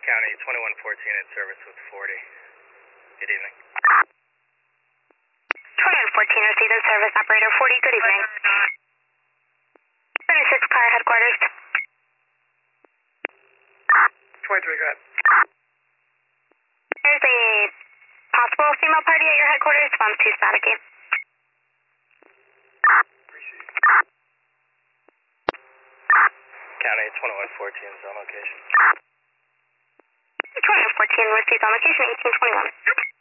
County 2114 in service with 40. Good evening. 2114 received in service, operator 40, good evening. 26 car headquarters. 23, go ahead. There's a possible female party at your headquarters, 1-2 staticky. County 2114 is on location. 2114 received on location, 1821.